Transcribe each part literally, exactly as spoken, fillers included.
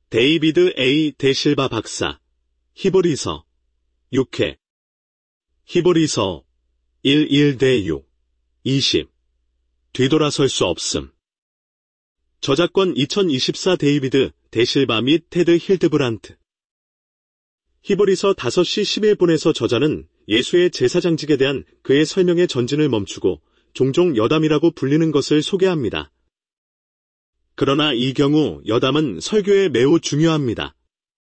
데이비드 에이 데실바 박사, 히브리서 육 회. 히브리서 일 일 대 육, 이십. 뒤돌아설 수 없음. 저작권 이천이십사 데이비드 데실바 및 테드 힐드브란트. 히브리서 다섯 시 십일 분에서 저자는 예수의 제사장직에 대한 그의 설명의 전진을 멈추고 종종 여담이라고 불리는 것을 소개합니다. 그러나 이 경우 여담은 설교에 매우 중요합니다.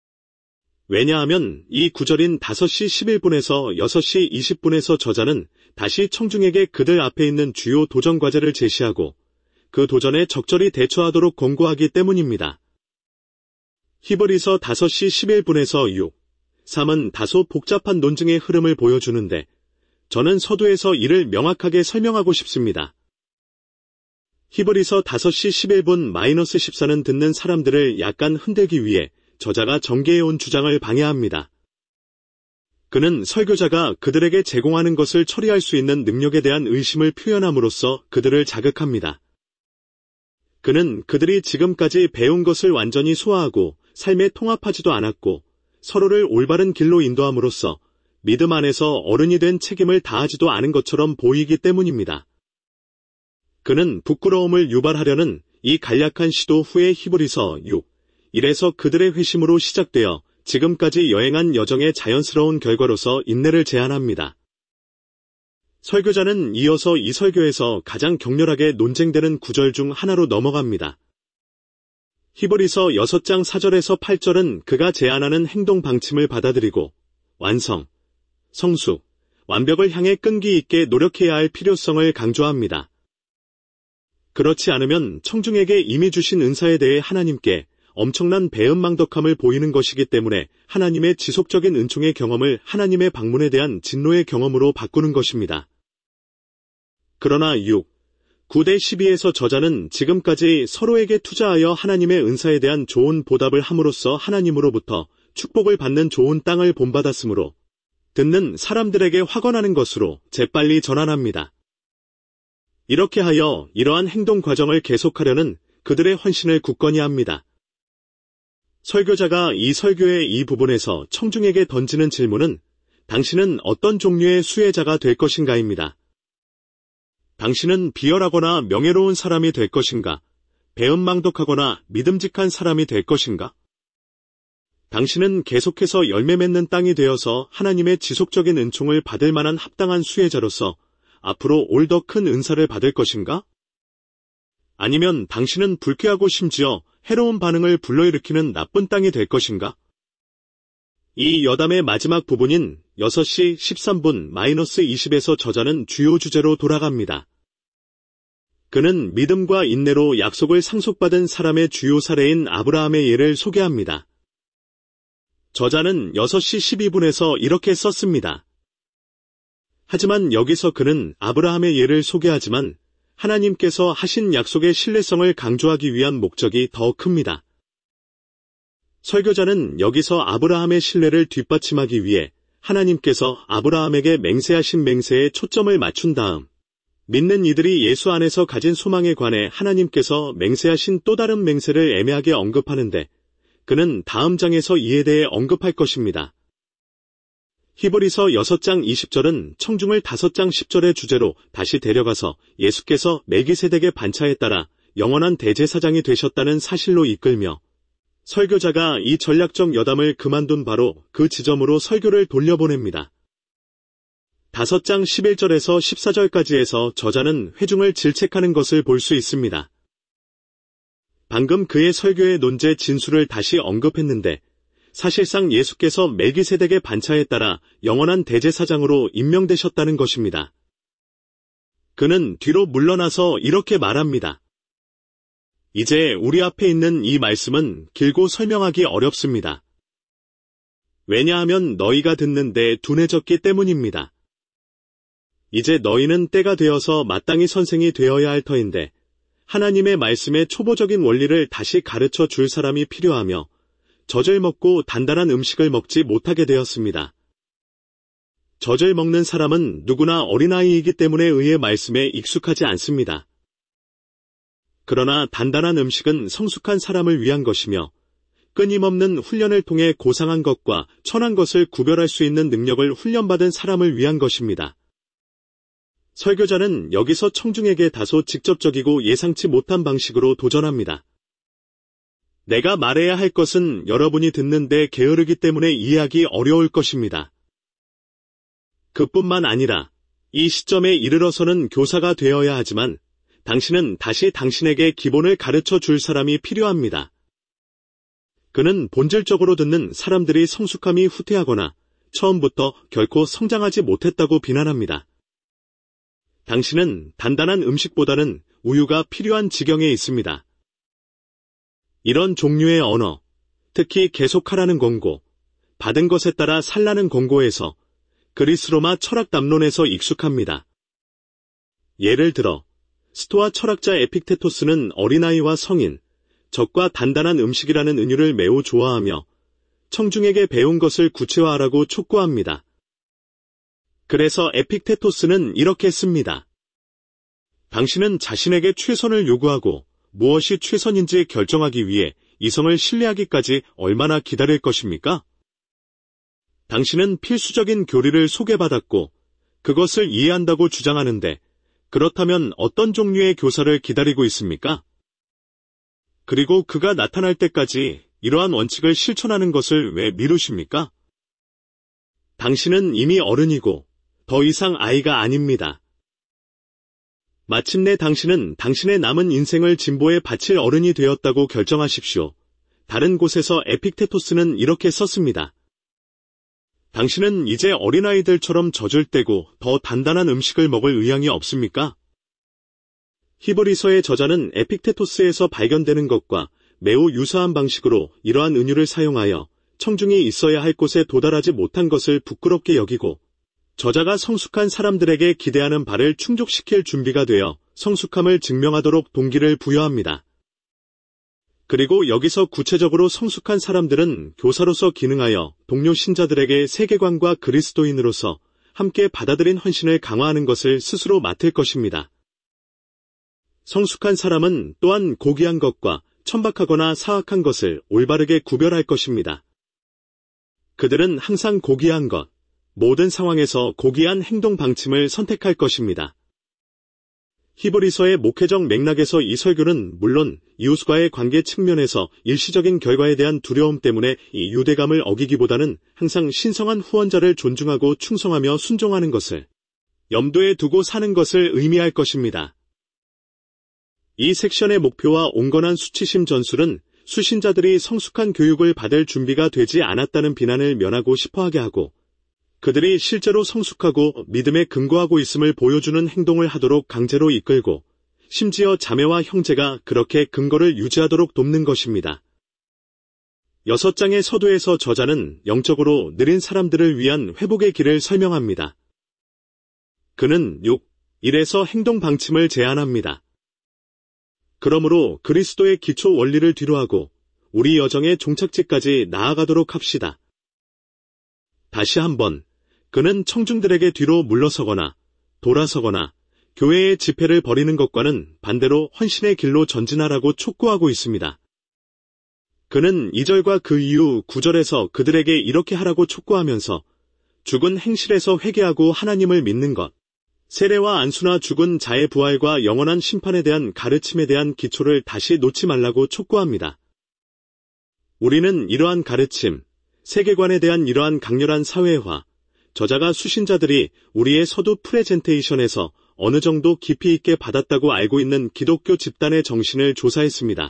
왜냐하면 이 구절인 다섯 시 십일 분에서 여섯 시 이십 분에서 저자는 다시 청중에게 그들 앞에 있는 주요 도전 과제를 제시하고 그 도전에 적절히 대처하도록 권고하기 때문입니다. 히브리서 다섯 시 십일 분에서 육, 삼은 다소 복잡한 논증의 흐름을 보여주는데 저는 서두에서 이를 명확하게 설명하고 싶습니다. 히브리서 다섯 시 십일 분 마이너스 십사는 듣는 사람들을 약간 흔들기 위해 저자가 전개해온 주장을 방해합니다. 그는 설교자가 그들에게 제공하는 것을 처리할 수 있는 능력에 대한 의심을 표현함으로써 그들을 자극합니다. 그는 그들이 지금까지 배운 것을 완전히 소화하고 삶에 통합하지도 않았고 서로를 올바른 길로 인도함으로써 믿음 안에서 어른이 된 책임을 다하지도 않은 것처럼 보이기 때문입니다. 그는 부끄러움을 유발하려는 이 간략한 시도 후에 히브리서 육, 일에서 그들의 회심으로 시작되어 지금까지 여행한 여정의 자연스러운 결과로서 인내를 제안합니다. 설교자는 이어서 이 설교에서 가장 격렬하게 논쟁되는 구절 중 하나로 넘어갑니다. 히브리서 육 장 사 절에서 팔 절은 그가 제안하는 행동 방침을 받아들이고 완성, 성숙, 완벽을 향해 끈기 있게 노력해야 할 필요성을 강조합니다. 그렇지 않으면 청중에게 이미 주신 은사에 대해 하나님께 엄청난 배은망덕함을 보이는 것이기 때문에 하나님의 지속적인 은총의 경험을 하나님의 방문에 대한 진노의 경험으로 바꾸는 것입니다. 그러나 육, 구 대 십이에서 저자는 지금까지 서로에게 투자하여 하나님의 은사에 대한 좋은 보답을 함으로써 하나님으로부터 축복을 받는 좋은 땅을 본받았으므로 듣는 사람들에게 확언하는 것으로 재빨리 전환합니다. 이렇게 하여 이러한 행동 과정을 계속하려는 그들의 헌신을 굳건히 합니다. 설교자가 이 설교의 이 부분에서 청중에게 던지는 질문은 당신은 어떤 종류의 수혜자가 될 것인가입니다. 당신은 비열하거나 명예로운 사람이 될 것인가? 배은망덕하거나 믿음직한 사람이 될 것인가? 당신은 계속해서 열매 맺는 땅이 되어서 하나님의 지속적인 은총을 받을 만한 합당한 수혜자로서 앞으로 올 더 큰 은사를 받을 것인가? 아니면 당신은 불쾌하고 심지어 해로운 반응을 불러일으키는 나쁜 땅이 될 것인가? 이 여담의 마지막 부분인 여섯 시 십삼 분 마이너스 이십에서 저자는 주요 주제로 돌아갑니다. 그는 믿음과 인내로 약속을 상속받은 사람의 주요 사례인 아브라함의 예를 소개합니다. 저자는 여섯 시 십이 분에서 이렇게 썼습니다. 하지만 여기서 그는 아브라함의 예를 소개하지만 하나님께서 하신 약속의 신뢰성을 강조하기 위한 목적이 더 큽니다. 설교자는 여기서 아브라함의 신뢰를 뒷받침하기 위해 하나님께서 아브라함에게 맹세하신 맹세에 초점을 맞춘 다음 믿는 이들이 예수 안에서 가진 소망에 관해 하나님께서 맹세하신 또 다른 맹세를 애매하게 언급하는데 그는 다음 장에서 이에 대해 언급할 것입니다. 히브리서 육 장 이십 절은 청중을 다섯 장 십 절의 주제로 다시 데려가서 예수께서 멜기세덱의 반차에 따라 영원한 대제사장이 되셨다는 사실로 이끌며 설교자가 이 전략적 여담을 그만둔 바로 그 지점으로 설교를 돌려보냅니다. 다섯 장 십일 절에서 십사 절까지에서 저자는 회중을 질책하는 것을 볼 수 있습니다. 방금 그의 설교의 논제 진수를 다시 언급했는데 사실상 예수께서 멜기세덱의 반차에 따라 영원한 대제사장으로 임명되셨다는 것입니다. 그는 뒤로 물러나서 이렇게 말합니다. 이제 우리 앞에 있는 이 말씀은 길고 설명하기 어렵습니다. 왜냐하면 너희가 듣는데 둔해졌기 때문입니다. 이제 너희는 때가 되어서 마땅히 선생이 되어야 할 터인데 하나님의 말씀의 초보적인 원리를 다시 가르쳐 줄 사람이 필요하며 젖을 먹고 단단한 음식을 먹지 못하게 되었습니다. 젖을 먹는 사람은 누구나 어린아이이기 때문에 의의 말씀에 익숙하지 않습니다. 그러나 단단한 음식은 성숙한 사람을 위한 것이며 끊임없는 훈련을 통해 고상한 것과 천한 것을 구별할 수 있는 능력을 훈련받은 사람을 위한 것입니다. 설교자는 여기서 청중에게 다소 직접적이고 예상치 못한 방식으로 도전합니다. 내가 말해야 할 것은 여러분이 듣는데 게으르기 때문에 이해하기 어려울 것입니다. 그뿐만 아니라 이 시점에 이르러서는 교사가 되어야 하지만 당신은 다시 당신에게 기본을 가르쳐 줄 사람이 필요합니다. 그는 본질적으로 듣는 사람들이 성숙함이 후퇴하거나 처음부터 결코 성장하지 못했다고 비난합니다. 당신은 단단한 음식보다는 우유가 필요한 지경에 있습니다. 이런 종류의 언어, 특히 계속하라는 권고, 받은 것에 따라 살라는 권고에서 그리스 로마 철학 담론에서 익숙합니다. 예를 들어 스토아 철학자 에픽테토스는 어린아이와 성인, 적과 단단한 음식이라는 은유를 매우 좋아하며 청중에게 배운 것을 구체화하라고 촉구합니다. 그래서 에픽테토스는 이렇게 씁니다. 당신은 자신에게 최선을 요구하고 무엇이 최선인지 결정하기 위해 이성을 신뢰하기까지 얼마나 기다릴 것입니까? 당신은 필수적인 교리를 소개받았고 그것을 이해한다고 주장하는데 그렇다면 어떤 종류의 교사를 기다리고 있습니까? 그리고 그가 나타날 때까지 이러한 원칙을 실천하는 것을 왜 미루십니까? 당신은 이미 어른이고 더 이상 아이가 아닙니다. 마침내 당신은 당신의 남은 인생을 진보에 바칠 어른이 되었다고 결정하십시오. 다른 곳에서 에픽테토스는 이렇게 썼습니다. 당신은 이제 어린아이들처럼 젖을 떼고 더 단단한 음식을 먹을 의향이 없습니까? 히브리서의 저자는 에픽테토스에서 발견되는 것과 매우 유사한 방식으로 이러한 은유를 사용하여 청중이 있어야 할 곳에 도달하지 못한 것을 부끄럽게 여기고 저자가 성숙한 사람들에게 기대하는 바를 충족시킬 준비가 되어 성숙함을 증명하도록 동기를 부여합니다. 그리고 여기서 구체적으로 성숙한 사람들은 교사로서 기능하여 동료 신자들에게 세계관과 그리스도인으로서 함께 받아들인 헌신을 강화하는 것을 스스로 맡을 것입니다. 성숙한 사람은 또한 고귀한 것과 천박하거나 사악한 것을 올바르게 구별할 것입니다. 그들은 항상 고귀한 것, 모든 상황에서 고귀한 행동 방침을 선택할 것입니다. 히브리서의 목회적 맥락에서 이 설교는 물론 이웃과의 관계 측면에서 일시적인 결과에 대한 두려움 때문에 이 유대감을 어기기보다는 항상 신성한 후원자를 존중하고 충성하며 순종하는 것을 염두에 두고 사는 것을 의미할 것입니다. 이 섹션의 목표와 온건한 수치심 전술은 수신자들이 성숙한 교육을 받을 준비가 되지 않았다는 비난을 면하고 싶어하게 하고 그들이 실제로 성숙하고 믿음에 근거하고 있음을 보여주는 행동을 하도록 강제로 이끌고 심지어 자매와 형제가 그렇게 근거를 유지하도록 돕는 것입니다. 여섯 장의 서두에서 저자는 영적으로 느린 사람들을 위한 회복의 길을 설명합니다. 그는 육, 일에서 행동 방침을 제안합니다. 그러므로 그리스도의 기초 원리를 뒤로하고 우리 여정의 종착지까지 나아가도록 합시다. 다시 한번 그는 청중들에게 뒤로 물러서거나 돌아서거나 교회의 집회를 벌이는 것과는 반대로 헌신의 길로 전진하라고 촉구하고 있습니다. 그는 이 절과 그 이후 구 절에서 그들에게 이렇게 하라고 촉구하면서 죽은 행실에서 회개하고 하나님을 믿는 것, 세례와 안수나 죽은 자의 부활과 영원한 심판에 대한 가르침에 대한 기초를 다시 놓지 말라고 촉구합니다. 우리는 이러한 가르침, 세계관에 대한 이러한 강렬한 사회화, 저자가 수신자들이 우리의 서두 프레젠테이션에서 어느 정도 깊이 있게 받았다고 알고 있는 기독교 집단의 정신을 조사했습니다.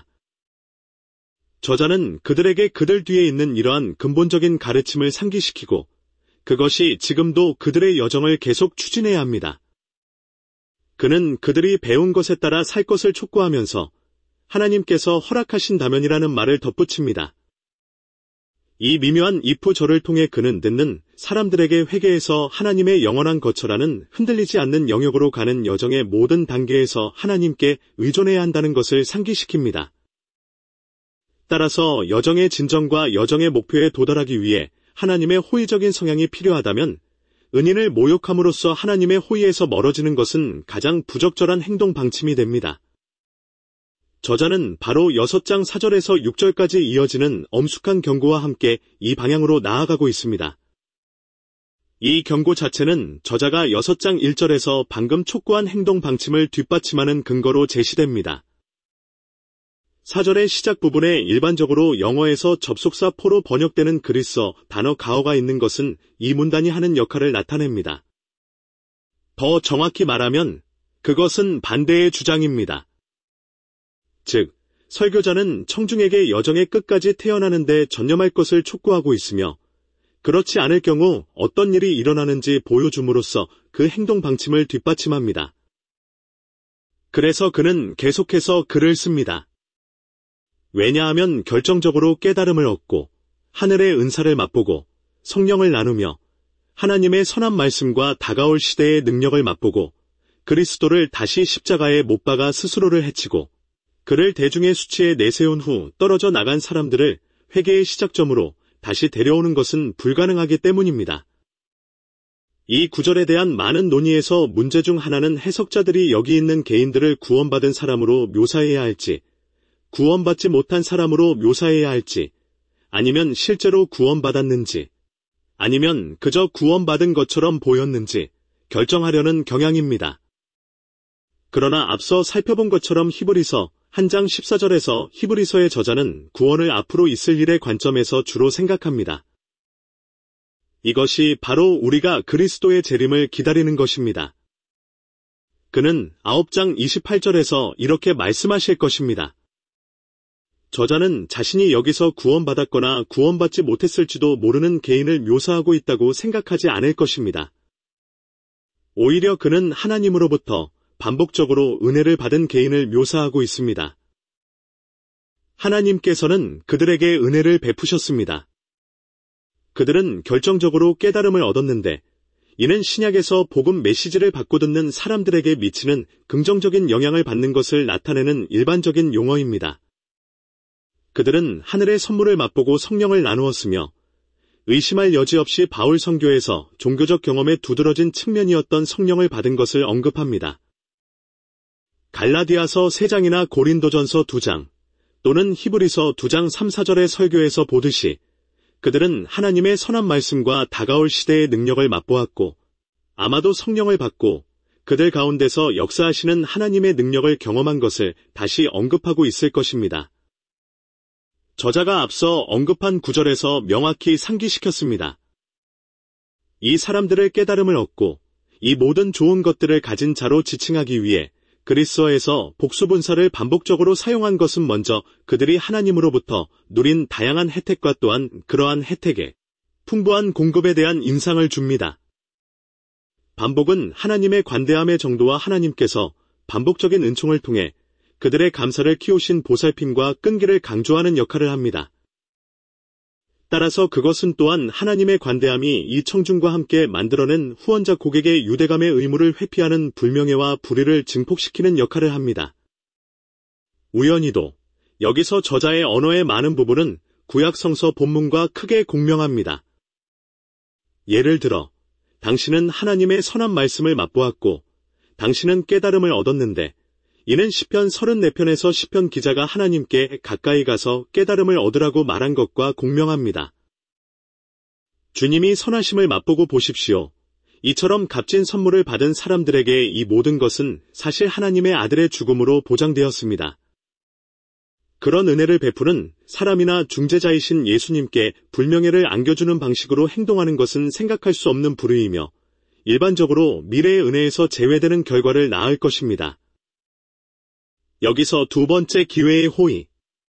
저자는 그들에게 그들 뒤에 있는 이러한 근본적인 가르침을 상기시키고 그것이 지금도 그들의 여정을 계속 추진해야 합니다. 그는 그들이 배운 것에 따라 살 것을 촉구하면서 하나님께서 허락하신다면이라는 말을 덧붙입니다. 이 미묘한 if절을 통해 그는 듣는 사람들에게 회개에서 하나님의 영원한 거처라는 흔들리지 않는 영역으로 가는 여정의 모든 단계에서 하나님께 의존해야 한다는 것을 상기시킵니다. 따라서 여정의 진정과 여정의 목표에 도달하기 위해 하나님의 호의적인 성향이 필요하다면 은인을 모욕함으로써 하나님의 호의에서 멀어지는 것은 가장 부적절한 행동 방침이 됩니다. 저자는 바로 여섯 장 사 절에서 육 절까지 이어지는 엄숙한 경고와 함께 이 방향으로 나아가고 있습니다. 이 경고 자체는 저자가 여섯 장 일 절에서 방금 촉구한 행동 방침을 뒷받침하는 근거로 제시됩니다. 사 절의 시작 부분에 일반적으로 영어에서 접속사 포로 번역되는 그리스어 단어 가어가 있는 것은 이 문단이 하는 역할을 나타냅니다. 더 정확히 말하면 그것은 반대의 주장입니다. 즉, 설교자는 청중에게 여정의 끝까지 태어나는 데 전념할 것을 촉구하고 있으며 그렇지 않을 경우 어떤 일이 일어나는지 보여줌으로써 그 행동 방침을 뒷받침합니다. 그래서 그는 계속해서 글을 씁니다. 왜냐하면 결정적으로 깨달음을 얻고 하늘의 은사를 맛보고 성령을 나누며 하나님의 선한 말씀과 다가올 시대의 능력을 맛보고 그리스도를 다시 십자가에 못 박아 스스로를 해치고 그를 대중의 수치에 내세운 후 떨어져 나간 사람들을 회개의 시작점으로 다시 데려오는 것은 불가능하기 때문입니다. 이 구절에 대한 많은 논의에서 문제 중 하나는 해석자들이 여기 있는 개인들을 구원받은 사람으로 묘사해야 할지, 구원받지 못한 사람으로 묘사해야 할지, 아니면 실제로 구원받았는지, 아니면 그저 구원받은 것처럼 보였는지 결정하려는 경향입니다. 그러나 앞서 살펴본 것처럼 히브리서 한 장 십사 절에서 히브리서의 저자는 구원을 앞으로 있을 일의 관점에서 주로 생각합니다. 이것이 바로 우리가 그리스도의 재림을 기다리는 것입니다. 그는 아홉 장 이십팔 절에서 이렇게 말씀하실 것입니다. 저자는 자신이 여기서 구원받았거나 구원받지 못했을지도 모르는 개인을 묘사하고 있다고 생각하지 않을 것입니다. 오히려 그는 하나님으로부터 반복적으로 은혜를 받은 개인을 묘사하고 있습니다. 하나님께서는 그들에게 은혜를 베푸셨습니다. 그들은 결정적으로 깨달음을 얻었는데 이는 신약에서 복음 메시지를 받고 듣는 사람들에게 미치는 긍정적인 영향을 받는 것을 나타내는 일반적인 용어입니다. 그들은 하늘의 선물을 맛보고 성령을 나누었으며 의심할 여지 없이 바울 선교에서 종교적 경험에 두드러진 측면이었던 성령을 받은 것을 언급합니다. 갈라디아서 세 장이나 고린도전서 두 장 또는 히브리서 두 장 삼, 사 절의 설교에서 보듯이 그들은 하나님의 선한 말씀과 다가올 시대의 능력을 맛보았고 아마도 성령을 받고 그들 가운데서 역사하시는 하나님의 능력을 경험한 것을 다시 언급하고 있을 것입니다. 저자가 앞서 언급한 구절에서 명확히 상기시켰습니다. 이 사람들을 깨달음을 얻고 이 모든 좋은 것들을 가진 자로 지칭하기 위해 그리스어에서 복수분사를 반복적으로 사용한 것은 먼저 그들이 하나님으로부터 누린 다양한 혜택과 또한 그러한 혜택에 풍부한 공급에 대한 인상을 줍니다. 반복은 하나님의 관대함의 정도와 하나님께서 반복적인 은총을 통해 그들의 감사를 키우신 보살핌과 끈기를 강조하는 역할을 합니다. 따라서 그것은 또한 하나님의 관대함이 이 청중과 함께 만들어낸 후원자 고객의 유대감의 의무를 회피하는 불명예와 불의를 증폭시키는 역할을 합니다. 우연히도 여기서 저자의 언어의 많은 부분은 구약 성서 본문과 크게 공명합니다. 예를 들어 당신은 하나님의 선한 말씀을 맛보았고 당신은 깨달음을 얻었는데 이는 시편 삼십사 편에서 시편 기자가 하나님께 가까이 가서 깨달음을 얻으라고 말한 것과 공명합니다. 주님이 선하심을 맛보고 보십시오. 이처럼 값진 선물을 받은 사람들에게 이 모든 것은 사실 하나님의 아들의 죽음으로 보장되었습니다. 그런 은혜를 베푸는 사람이나 중재자이신 예수님께 불명예를 안겨주는 방식으로 행동하는 것은 생각할 수 없는 불의이며 일반적으로 미래의 은혜에서 제외되는 결과를 낳을 것입니다. 여기서 두 번째 기회의 호의.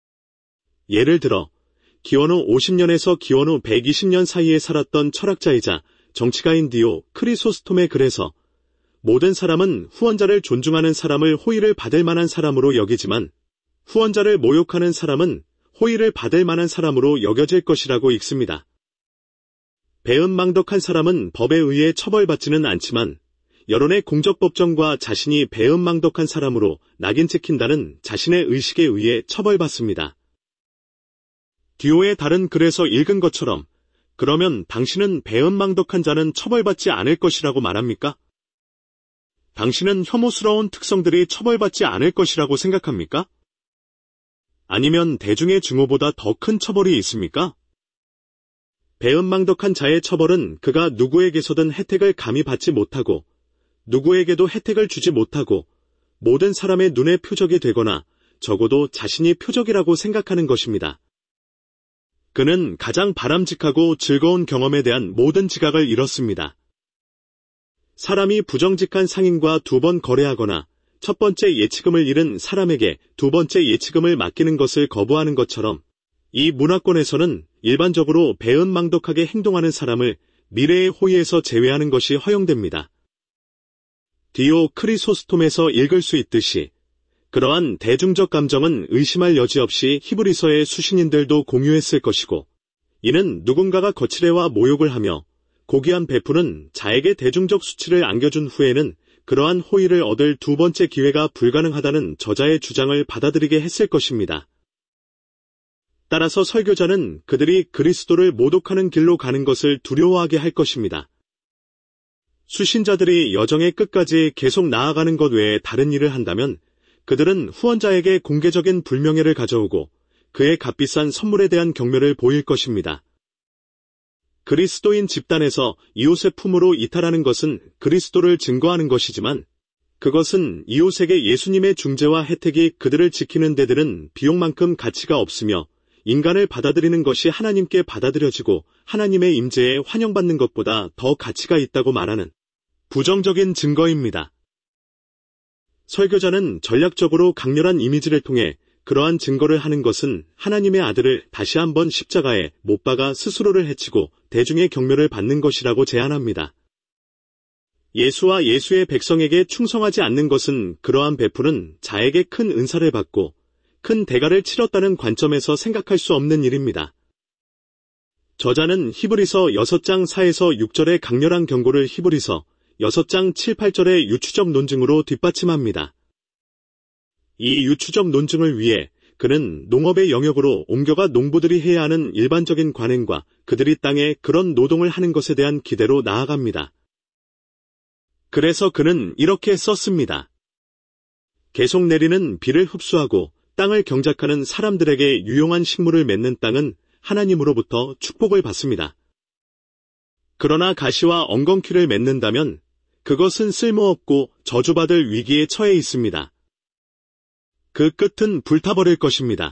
예를 들어 기원 후 오십 년에서 기원 후 백이십 년 사이에 살았던 철학자이자 정치가인 디오 크리소스톰의 글에서 모든 사람은 후원자를 존중하는 사람을 호의를 받을 만한 사람으로 여기지만 후원자를 모욕하는 사람은 호의를 받을 만한 사람으로 여겨질 것이라고 읽습니다. 배은망덕한 사람은 법에 의해 처벌받지는 않지만 여론의 공적법정과 자신이 배은망덕한 사람으로 낙인 찍힌다는 자신의 의식에 의해 처벌받습니다. 디오의 다른 글에서 읽은 것처럼 그러면 당신은 배은망덕한 자는 처벌받지 않을 것이라고 말합니까? 당신은 혐오스러운 특성들이 처벌받지 않을 것이라고 생각합니까? 아니면 대중의 증오보다 더 큰 처벌이 있습니까? 배은망덕한 자의 처벌은 그가 누구에게서든 혜택을 감히 받지 못하고 누구에게도 혜택을 주지 못하고 모든 사람의 눈에 표적이 되거나 적어도 자신이 표적이라고 생각하는 것입니다. 그는 가장 바람직하고 즐거운 경험에 대한 모든 지각을 잃었습니다. 사람이 부정직한 상인과 두 번 거래하거나 첫 번째 예치금을 잃은 사람에게 두 번째 예치금을 맡기는 것을 거부하는 것처럼 이 문화권에서는 일반적으로 배은망덕하게 행동하는 사람을 미래의 호의에서 제외하는 것이 허용됩니다. 디오 크리소스톰에서 읽을 수 있듯이 그러한 대중적 감정은 의심할 여지 없이 히브리서의 수신인들도 공유했을 것이고 이는 누군가가 거칠애와 모욕을 하며 고귀한 베푸는 자에게 대중적 수치를 안겨준 후에는 그러한 호의를 얻을 두 번째 기회가 불가능하다는 저자의 주장을 받아들이게 했을 것입니다. 따라서 설교자는 그들이 그리스도를 모독하는 길로 가는 것을 두려워하게 할 것입니다. 수신자들이 여정의 끝까지 계속 나아가는 것 외에 다른 일을 한다면 그들은 후원자에게 공개적인 불명예를 가져오고 그의 값비싼 선물에 대한 경멸을 보일 것입니다. 그리스도인 집단에서 이웃의 품으로 이탈하는 것은 그리스도를 증거하는 것이지만 그것은 이웃에게 예수님의 중재와 혜택이 그들을 지키는 데들은 비용만큼 가치가 없으며 인간을 받아들이는 것이 하나님께 받아들여지고 하나님의 임재에 환영받는 것보다 더 가치가 있다고 말하는 부정적인 증거입니다. 설교자는 전략적으로 강렬한 이미지를 통해 그러한 증거를 하는 것은 하나님의 아들을 다시 한번 십자가에 못 박아 스스로를 해치고 대중의 경멸을 받는 것이라고 제안합니다. 예수와 예수의 백성에게 충성하지 않는 것은 그러한 베푸는 자에게 큰 은사를 받고 큰 대가를 치렀다는 관점에서 생각할 수 없는 일입니다. 저자는 히브리서 여섯 장 사에서 육 절의 강렬한 경고를 히브리서 여섯 장 칠, 팔 절의 유추적 논증으로 뒷받침합니다. 이 유추적 논증을 위해 그는 농업의 영역으로 옮겨가 농부들이 해야 하는 일반적인 관행과 그들이 땅에 그런 노동을 하는 것에 대한 기대로 나아갑니다. 그래서 그는 이렇게 썼습니다. 계속 내리는 비를 흡수하고 땅을 경작하는 사람들에게 유용한 식물을 맺는 땅은 하나님으로부터 축복을 받습니다. 그러나 가시와 엉겅퀴를 맺는다면 그것은 쓸모없고 저주받을 위기에 처해 있습니다. 그 끝은 불타버릴 것입니다.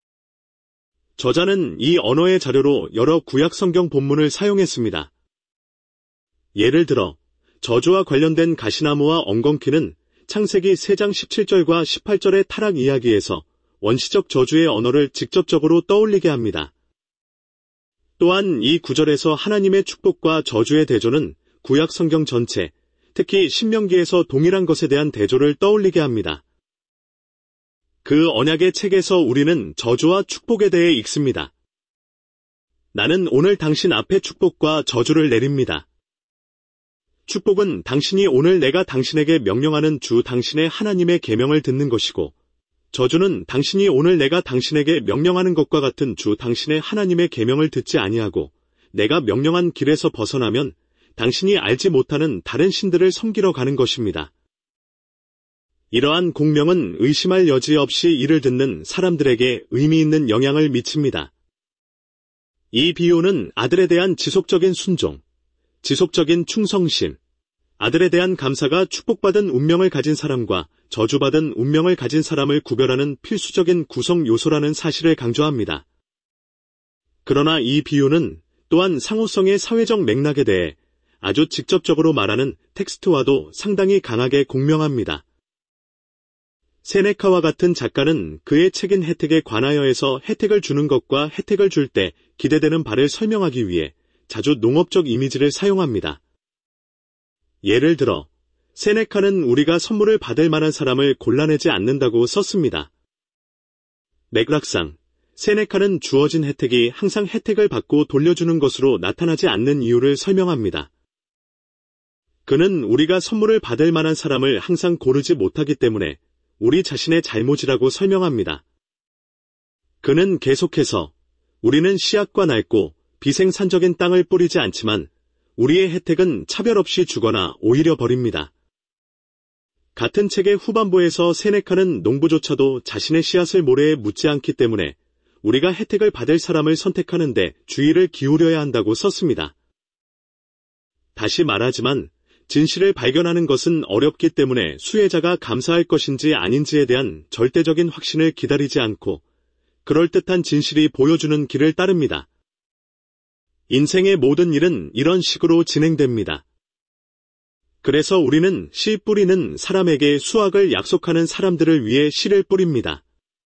저자는 이 언어의 자료로 여러 구약 성경 본문을 사용했습니다. 예를 들어 저주와 관련된 가시나무와 엉겅퀴는 창세기 세 장 십칠 절과 십팔 절의 타락 이야기에서 원시적 저주의 언어를 직접적으로 떠올리게 합니다. 또한 이 구절에서 하나님의 축복과 저주의 대조는 구약 성경 전체, 특히 신명기에서 동일한 것에 대한 대조를 떠올리게 합니다. 그 언약의 책에서 우리는 저주와 축복에 대해 읽습니다. 나는 오늘 당신 앞에 축복과 저주를 내립니다. 축복은 당신이 오늘 내가 당신에게 명령하는 주 당신의 하나님의 계명을 듣는 것이고, 저주는 당신이 오늘 내가 당신에게 명령하는 것과 같은 주 당신의 하나님의 계명을 듣지 아니하고 내가 명령한 길에서 벗어나면 당신이 알지 못하는 다른 신들을 섬기러 가는 것입니다. 이러한 공명은 의심할 여지 없이 이를 듣는 사람들에게 의미 있는 영향을 미칩니다. 이 비유는 아들에 대한 지속적인 순종, 지속적인 충성심, 아들에 대한 감사가 축복받은 운명을 가진 사람과 저주받은 운명을 가진 사람을 구별하는 필수적인 구성 요소라는 사실을 강조합니다. 그러나 이 비유는 또한 상호성의 사회적 맥락에 대해 아주 직접적으로 말하는 텍스트와도 상당히 강하게 공명합니다. 세네카와 같은 작가는 그의 책인 혜택에 관하여에서 혜택을 주는 것과 혜택을 줄 때 기대되는 바를 설명하기 위해 자주 농업적 이미지를 사용합니다. 예를 들어 세네카는 우리가 선물을 받을 만한 사람을 골라내지 않는다고 썼습니다. 맥락상 세네카는 주어진 혜택이 항상 혜택을 받고 돌려주는 것으로 나타나지 않는 이유를 설명합니다. 그는 우리가 선물을 받을 만한 사람을 항상 고르지 못하기 때문에 우리 자신의 잘못이라고 설명합니다. 그는 계속해서 우리는 씨앗과 낡고 비생산적인 땅을 뿌리지 않지만 우리의 혜택은 차별 없이 주거나 오히려 버립니다. 같은 책의 후반부에서 세네카는 농부조차도 자신의 씨앗을 모래에 묻지 않기 때문에 우리가 혜택을 받을 사람을 선택하는데 주의를 기울여야 한다고 썼습니다. 다시 말하지만 진실을 발견하는 것은 어렵기 때문에 수혜자가 감사할 것인지 아닌지에 대한 절대적인 확신을 기다리지 않고 그럴듯한 진실이 보여주는 길을 따릅니다. 인생의 모든 일은 이런 식으로 진행됩니다. 그래서 우리는 씨 뿌리는 사람에게 수확을 약속하는 사람들을 위해 씨를 뿌립니다.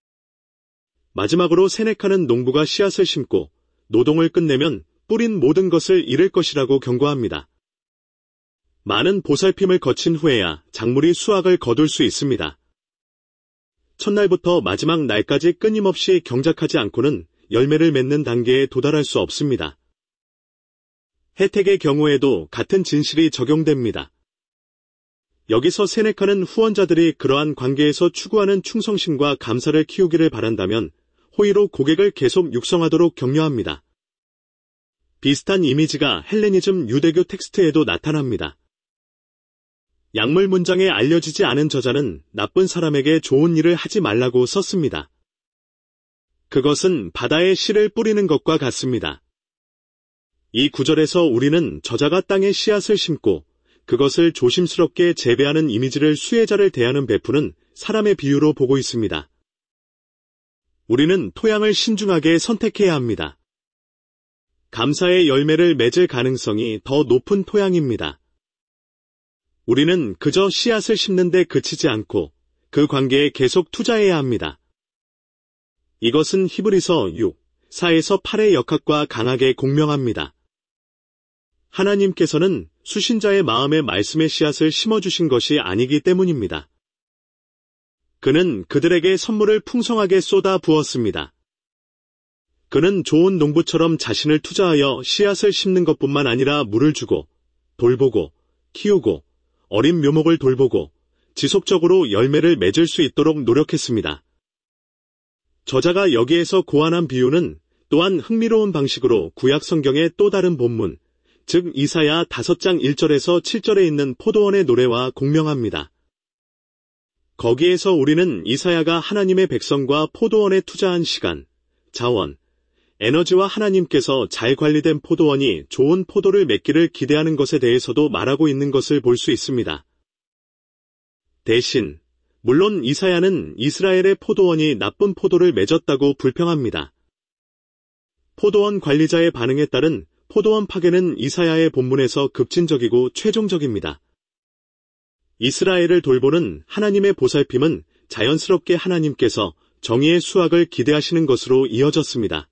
마지막으로 세네카는 농부가 씨앗을 심고 노동을 끝내면 뿌린 모든 것을 잃을 것이라고 경고합니다. 많은 보살핌을 거친 후에야 작물이 수확을 거둘 수 있습니다. 첫날부터 마지막 날까지 끊임없이 경작하지 않고는 열매를 맺는 단계에 도달할 수 없습니다. 혜택의 경우에도 같은 진실이 적용됩니다. 여기서 세네카는 후원자들이 그러한 관계에서 추구하는 충성심과 감사를 키우기를 바란다면 호의로 고객을 계속 육성하도록 격려합니다. 비슷한 이미지가 헬레니즘 유대교 텍스트에도 나타납니다. 약물 문장에 알려지지 않은 저자는 나쁜 사람에게 좋은 일을 하지 말라고 썼습니다. 그것은 바다에 씨를 뿌리는 것과 같습니다. 이 구절에서 우리는 저자가 땅에 씨앗을 심고 그것을 조심스럽게 재배하는 이미지를 수혜자를 대하는 베푸는 사람의 비유로 보고 있습니다. 우리는 토양을 신중하게 선택해야 합니다. 감사의 열매를 맺을 가능성이 더 높은 토양입니다. 우리는 그저 씨앗을 심는 데 그치지 않고 그 관계에 계속 투자해야 합니다. 이것은 히브리서 육, 사에서 팔의 역학과 강하게 공명합니다. 하나님께서는 수신자의 마음에 말씀의 씨앗을 심어주신 것이 아니기 때문입니다. 그는 그들에게 선물을 풍성하게 쏟아 부었습니다. 그는 좋은 농부처럼 자신을 투자하여 씨앗을 심는 것뿐만 아니라 물을 주고 돌보고 키우고 어린 묘목을 돌보고 지속적으로 열매를 맺을 수 있도록 노력했습니다. 저자가 여기에서 고안한 비유는 또한 흥미로운 방식으로 구약 성경의 또 다른 본문, 즉 이사야 다섯 장 일 절에서 칠 절에 있는 포도원의 노래와 공명합니다. 거기에서 우리는 이사야가 하나님의 백성과 포도원에 투자한 시간, 자원, 에너지와 하나님께서 잘 관리된 포도원이 좋은 포도를 맺기를 기대하는 것에 대해서도 말하고 있는 것을 볼 수 있습니다. 대신 물론 이사야는 이스라엘의 포도원이 나쁜 포도를 맺었다고 불평합니다. 포도원 관리자의 반응에 따른 포도원 파괴는 이사야의 본문에서 급진적이고 최종적입니다. 이스라엘을 돌보는 하나님의 보살핌은 자연스럽게 하나님께서 정의의 수확을 기대하시는 것으로 이어졌습니다.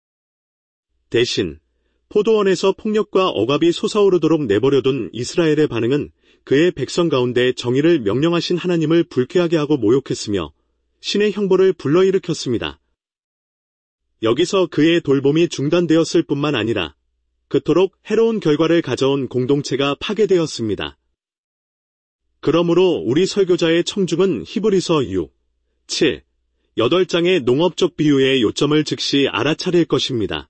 대신 포도원에서 폭력과 억압이 솟아오르도록 내버려둔 이스라엘의 반응은 그의 백성 가운데 정의를 명령하신 하나님을 불쾌하게 하고 모욕했으며 신의 형벌을 불러일으켰습니다. 여기서 그의 돌봄이 중단되었을 뿐만 아니라 그토록 해로운 결과를 가져온 공동체가 파괴되었습니다. 그러므로 우리 설교자의 청중은 히브리서 육, 칠, 여덟 장의 농업적 비유의 요점을 즉시 알아차릴 것입니다.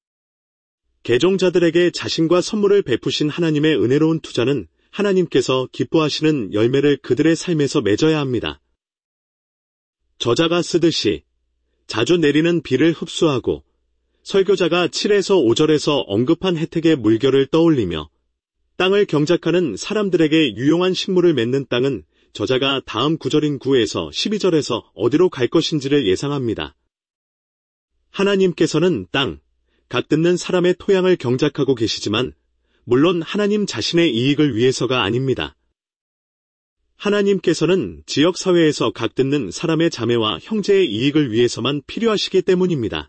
개종자들에게 자신과 선물을 베푸신 하나님의 은혜로운 투자는 하나님께서 기뻐하시는 열매를 그들의 삶에서 맺어야 합니다. 저자가 쓰듯이 자주 내리는 비를 흡수하고 설교자가 칠에서 오 절에서 언급한 혜택의 물결을 떠올리며 땅을 경작하는 사람들에게 유용한 식물을 맺는 땅은 저자가 다음 구절인 구에서 십이 절에서 어디로 갈 것인지를 예상합니다. 하나님께서는 땅, 각 듣는 사람의 토양을 경작하고 계시지만 물론 하나님 자신의 이익을 위해서가 아닙니다. 하나님께서는 지역사회에서 각 듣는 사람의 자매와 형제의 이익을 위해서만 필요하시기 때문입니다.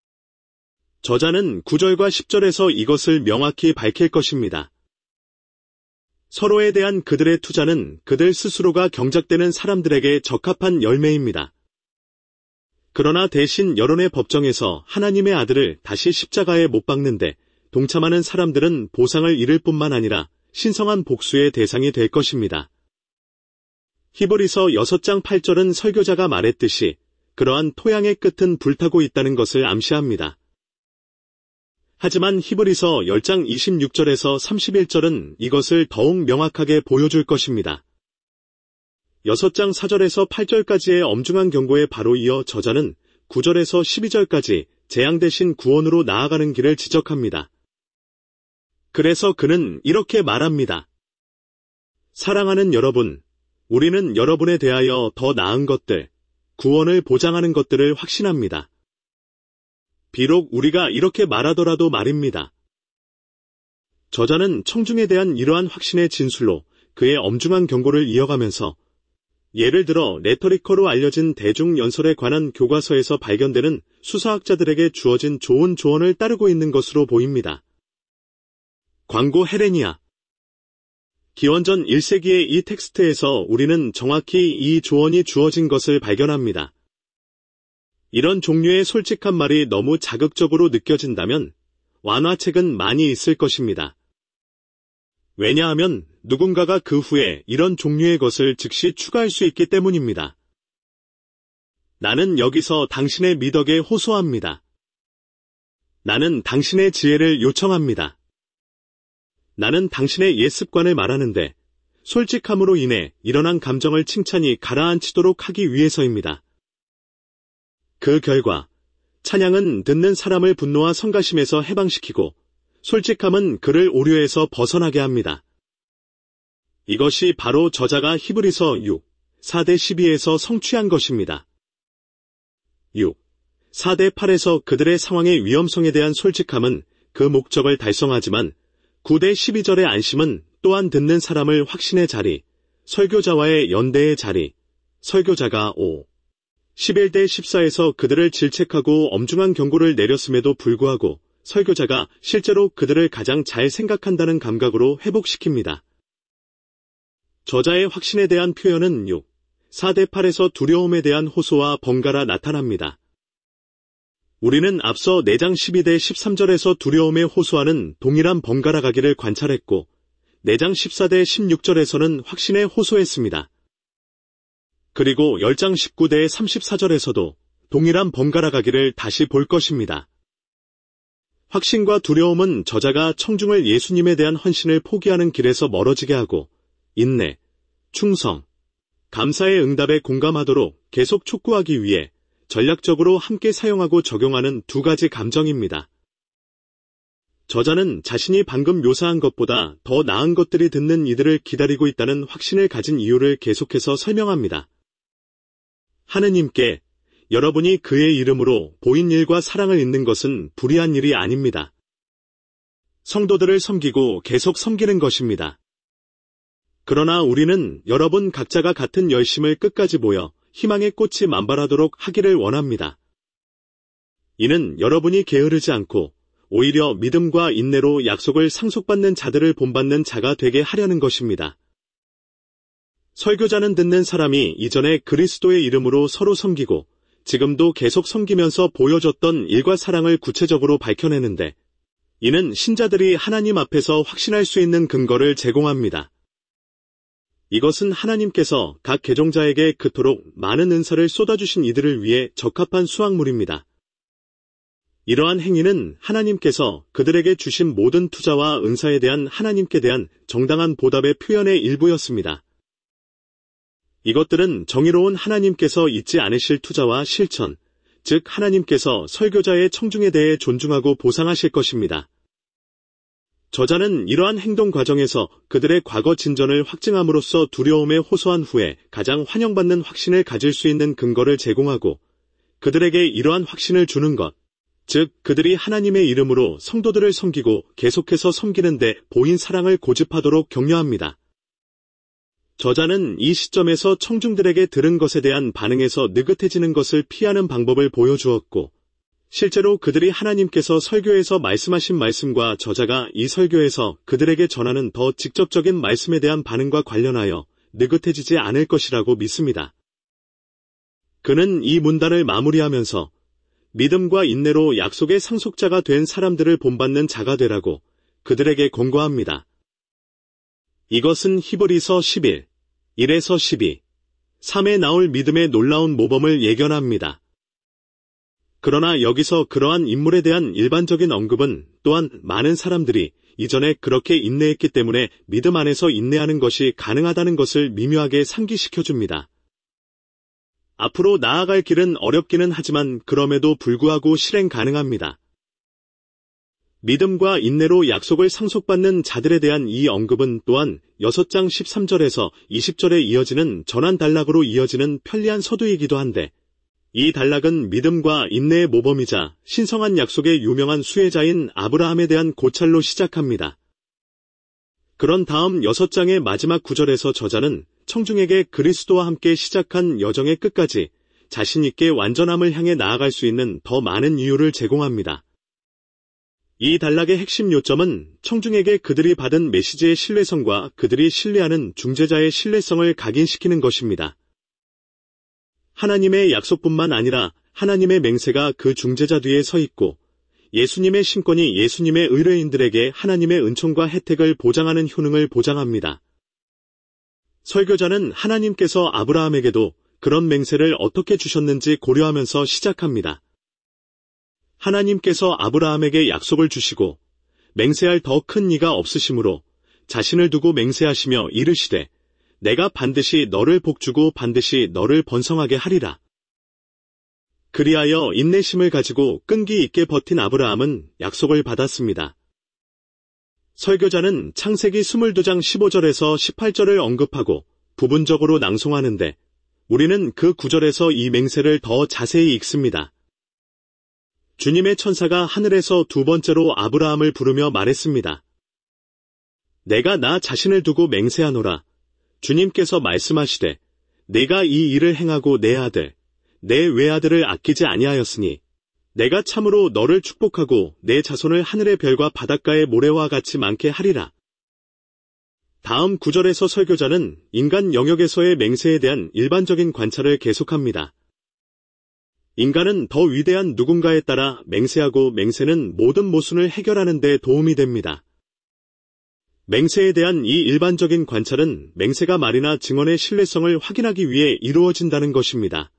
저자는 구 절과 십 절에서 이것을 명확히 밝힐 것입니다. 서로에 대한 그들의 투자는 그들 스스로가 경작되는 사람들에게 적합한 열매입니다. 그러나 대신 여론의 법정에서 하나님의 아들을 다시 십자가에 못 박는데 동참하는 사람들은 보상을 잃을 뿐만 아니라 신성한 복수의 대상이 될 것입니다. 히브리서 여섯 장 팔 절은 설교자가 말했듯이 그러한 토양의 끝은 불타고 있다는 것을 암시합니다. 하지만 히브리서 십 장 이십육 절에서 삼십일 절은 이것을 더욱 명확하게 보여줄 것입니다. 여섯 장 사 절에서 팔 절까지의 엄중한 경고에 바로 이어 저자는 구 절에서 십이 절까지 재앙 대신 구원으로 나아가는 길을 지적합니다. 그래서 그는 이렇게 말합니다. 사랑하는 여러분, 우리는 여러분에 대하여 더 나은 것들, 구원을 보장하는 것들을 확신합니다. 비록 우리가 이렇게 말하더라도 말입니다. 저자는 청중에 대한 이러한 확신의 진술로 그의 엄중한 경고를 이어가면서 예를 들어 레토리커로 알려진 대중연설에 관한 교과서에서 발견되는 수사학자들에게 주어진 좋은 조언을 따르고 있는 것으로 보입니다. 광고 헤레니아. 기원전 일 세기의 이 텍스트에서 우리는 정확히 이 조언이 주어진 것을 발견합니다. 이런 종류의 솔직한 말이 너무 자극적으로 느껴진다면 완화책은 많이 있을 것입니다. 왜냐하면 누군가가 그 후에 이런 종류의 것을 즉시 추가할 수 있기 때문입니다. 나는 여기서 당신의 미덕에 호소합니다. 나는 당신의 지혜를 요청합니다. 나는 당신의 옛 습관을 말하는데 솔직함으로 인해 일어난 감정을 칭찬히 가라앉히도록 하기 위해서입니다. 그 결과 찬양은 듣는 사람을 분노와 성가심에서 해방시키고 솔직함은 그를 오류에서 벗어나게 합니다. 이것이 바로 저자가 히브리서 육, 사 대 십이에서 성취한 것입니다. 육, 사 대 팔에서 그들의 상황의 위험성에 대한 솔직함은 그 목적을 달성하지만 구 대 십이 절의 안심은 또한 듣는 사람을 확신의 자리, 설교자와의 연대의 자리, 설교자가 오, 십일 대 십사에서 그들을 질책하고 엄중한 경고를 내렸음에도 불구하고 설교자가 실제로 그들을 가장 잘 생각한다는 감각으로 회복시킵니다. 저자의 확신에 대한 표현은 육, 사 대 팔에서 두려움에 대한 호소와 번갈아 나타납니다. 우리는 앞서 네 장 십이 대 십삼 절에서 두려움에 호소하는 동일한 번갈아 가기를 관찰했고 네 장 십사 대 십육 절에서는 확신에 호소했습니다. 그리고 십 장 십구 대 삼십사 절에서도 동일한 번갈아 가기를 다시 볼 것입니다. 확신과 두려움은 저자가 청중을 예수님에 대한 헌신을 포기하는 길에서 멀어지게 하고 인내, 충성, 감사의 응답에 공감하도록 계속 촉구하기 위해 전략적으로 함께 사용하고 적용하는 두 가지 감정입니다. 저자는 자신이 방금 묘사한 것보다 더 나은 것들이 듣는 이들을 기다리고 있다는 확신을 가진 이유를 계속해서 설명합니다. 하느님께 여러분이 그의 이름으로 보인 일과 사랑을 잇는 것은 불의한 일이 아닙니다. 성도들을 섬기고 계속 섬기는 것입니다. 그러나 우리는 여러분 각자가 같은 열심을 끝까지 보여 희망의 꽃이 만발하도록 하기를 원합니다. 이는 여러분이 게으르지 않고 오히려 믿음과 인내로 약속을 상속받는 자들을 본받는 자가 되게 하려는 것입니다. 설교자는 듣는 사람이 이전에 그리스도의 이름으로 서로 섬기고 지금도 계속 섬기면서 보여줬던 일과 사랑을 구체적으로 밝혀내는데 이는 신자들이 하나님 앞에서 확신할 수 있는 근거를 제공합니다. 이것은 하나님께서 각 개종자에게 그토록 많은 은사를 쏟아주신 이들을 위해 적합한 수확물입니다. 이러한 행위는 하나님께서 그들에게 주신 모든 투자와 은사에 대한 하나님께 대한 정당한 보답의 표현의 일부였습니다. 이것들은 정의로운 하나님께서 잊지 않으실 투자와 실천, 즉 하나님께서 설교자의 청중에 대해 존중하고 보상하실 것입니다. 저자는 이러한 행동 과정에서 그들의 과거 진전을 확증함으로써 두려움에 호소한 후에 가장 환영받는 확신을 가질 수 있는 근거를 제공하고 그들에게 이러한 확신을 주는 것, 즉 그들이 하나님의 이름으로 성도들을 섬기고 계속해서 섬기는 데 보인 사랑을 고집하도록 격려합니다. 저자는 이 시점에서 청중들에게 들은 것에 대한 반응에서 느긋해지는 것을 피하는 방법을 보여주었고 실제로 그들이 하나님께서 설교에서 말씀하신 말씀과 저자가 이 설교에서 그들에게 전하는 더 직접적인 말씀에 대한 반응과 관련하여 느긋해지지 않을 것이라고 믿습니다. 그는 이 문단을 마무리하면서 믿음과 인내로 약속의 상속자가 된 사람들을 본받는 자가 되라고 그들에게 권고합니다. 이것은 히브리서 십일, 일에서 십이, 삼에 나올 믿음의 놀라운 모범을 예견합니다. 그러나 여기서 그러한 인물에 대한 일반적인 언급은 또한 많은 사람들이 이전에 그렇게 인내했기 때문에 믿음 안에서 인내하는 것이 가능하다는 것을 미묘하게 상기시켜줍니다. 앞으로 나아갈 길은 어렵기는 하지만 그럼에도 불구하고 실행 가능합니다. 믿음과 인내로 약속을 상속받는 자들에 대한 이 언급은 또한 여섯 장 십삼 절에서 이십 절에 이어지는 전환 단락으로 이어지는 편리한 서두이기도 한데, 이 단락은 믿음과 인내의 모범이자 신성한 약속의 유명한 수혜자인 아브라함에 대한 고찰로 시작합니다. 그런 다음 여섯 장의 마지막 구절에서 저자는 청중에게 그리스도와 함께 시작한 여정의 끝까지 자신 있게 완전함을 향해 나아갈 수 있는 더 많은 이유를 제공합니다. 이 단락의 핵심 요점은 청중에게 그들이 받은 메시지의 신뢰성과 그들이 신뢰하는 중재자의 신뢰성을 각인시키는 것입니다. 하나님의 약속뿐만 아니라 하나님의 맹세가 그 중재자 뒤에 서 있고, 예수님의 신권이 예수님의 의뢰인들에게 하나님의 은총과 혜택을 보장하는 효능을 보장합니다. 설교자는 하나님께서 아브라함에게도 그런 맹세를 어떻게 주셨는지 고려하면서 시작합니다. 하나님께서 아브라함에게 약속을 주시고 맹세할 더 큰 이가 없으시므로 자신을 두고 맹세하시며 이르시되 내가 반드시 너를 복주고 반드시 너를 번성하게 하리라. 그리하여 인내심을 가지고 끈기 있게 버틴 아브라함은 약속을 받았습니다. 설교자는 창세기 이십이 장 십오 절에서 십팔 절을 언급하고 부분적으로 낭송하는데 우리는 그 구절에서 이 맹세를 더 자세히 읽습니다. 주님의 천사가 하늘에서 두 번째로 아브라함을 부르며 말했습니다. 내가 나 자신을 두고 맹세하노라. 주님께서 말씀하시되 내가 이 일을 행하고 내 아들, 내 외아들을 아끼지 아니하였으니 내가 참으로 너를 축복하고 내 자손을 하늘의 별과 바닷가의 모래와 같이 많게 하리라. 다음 구절에서 설교자는 인간 영역에서의 맹세에 대한 일반적인 관찰을 계속합니다. 인간은 더 위대한 누군가에 따라 맹세하고 맹세는 모든 모순을 해결하는 데 도움이 됩니다. 맹세에 대한 이 일반적인 관찰은 맹세가 말이나 증언의 신뢰성을 확인하기 위해 이루어진다는 것입니다.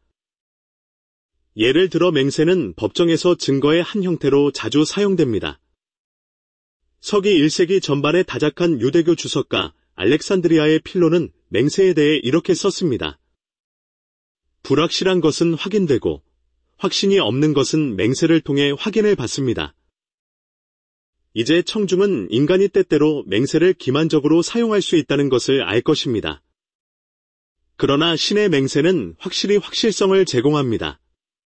예를 들어 맹세는 법정에서 증거의 한 형태로 자주 사용됩니다. 서기 일 세기 전반에 다작한 유대교 주석가 알렉산드리아의 필로는 맹세에 대해 이렇게 썼습니다. 불확실한 것은 확인되고 확신이 없는 것은 맹세를 통해 확인을 받습니다. 이제 청중은 인간이 때때로 맹세를 기만적으로 사용할 수 있다는 것을 알 것입니다. 그러나 신의 맹세는 확실히 확실성을 제공합니다.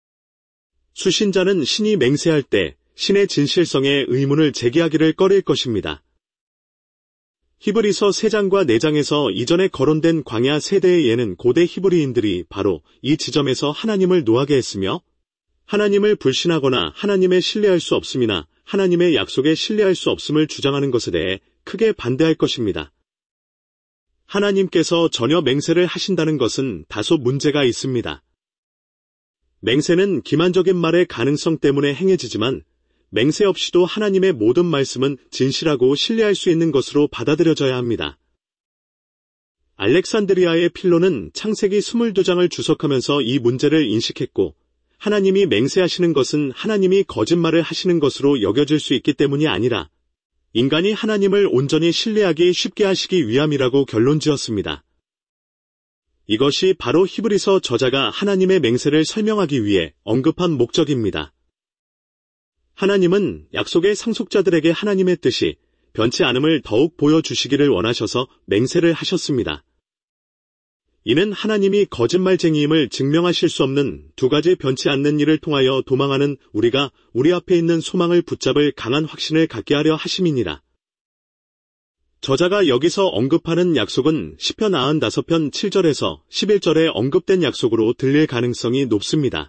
수신자는 신이 맹세할 때 신의 진실성에 의문을 제기하기를 꺼릴 것입니다. 히브리서 세 장과 네 장에서 이전에 거론된 광야 세대의 예는 고대 히브리인들이 바로 이 지점에서 하나님을 노하게 했으며 하나님을 불신하거나 하나님에 신뢰할 수 없음이나 하나님의 약속에 신뢰할 수 없음을 주장하는 것에 대해 크게 반대할 것입니다. 하나님께서 전혀 맹세를 하신다는 것은 다소 문제가 있습니다. 맹세는 기만적인 말의 가능성 때문에 행해지지만 맹세 없이도 하나님의 모든 말씀은 진실하고 신뢰할 수 있는 것으로 받아들여져야 합니다. 알렉산드리아의 필로는 창세기 이십이 장을 주석하면서 이 문제를 인식했고 하나님이 맹세하시는 것은 하나님이 거짓말을 하시는 것으로 여겨질 수 있기 때문이 아니라 인간이 하나님을 온전히 신뢰하기 쉽게 하시기 위함이라고 결론지었습니다. 이것이 바로 히브리서 저자가 하나님의 맹세를 설명하기 위해 언급한 목적입니다. 하나님은 약속의 상속자들에게 하나님의 뜻이 변치 않음을 더욱 보여주시기를 원하셔서 맹세를 하셨습니다. 이는 하나님이 거짓말쟁이임을 증명하실 수 없는 두 가지 변치 않는 일을 통하여 도망하는 우리가 우리 앞에 있는 소망을 붙잡을 강한 확신을 갖게 하려 하심이니라. 저자가 여기서 언급하는 약속은 시편 구십오 편 칠 절에서 십일 절에 언급된 약속으로 들릴 가능성이 높습니다.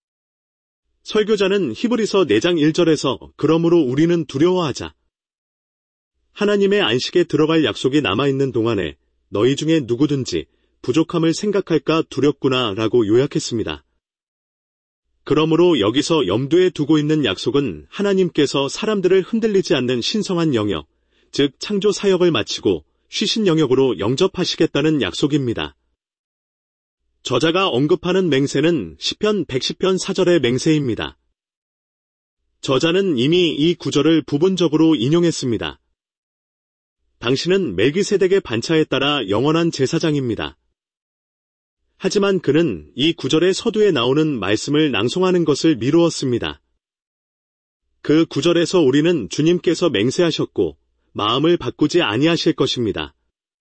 설교자는 히브리서 네 장 일 절에서 그러므로 우리는 두려워하자. 하나님의 안식에 들어갈 약속이 남아있는 동안에 너희 중에 누구든지 부족함을 생각할까 두렵구나 라고 요약했습니다. 그러므로 여기서 염두에 두고 있는 약속은 하나님께서 사람들을 흔들리지 않는 신성한 영역, 즉 창조 사역을 마치고 쉬신 영역으로 영접하시겠다는 약속입니다. 저자가 언급하는 맹세는 시편 백십 편 사 절의 맹세입니다. 저자는 이미 이 구절을 부분적으로 인용했습니다. 당신은 멜기세덱의 반차에 따라 영원한 제사장입니다. 하지만 그는 이 구절의 서두에 나오는 말씀을 낭송하는 것을 미루었습니다. 그 구절에서 우리는 주님께서 맹세하셨고 마음을 바꾸지 아니하실 것입니다.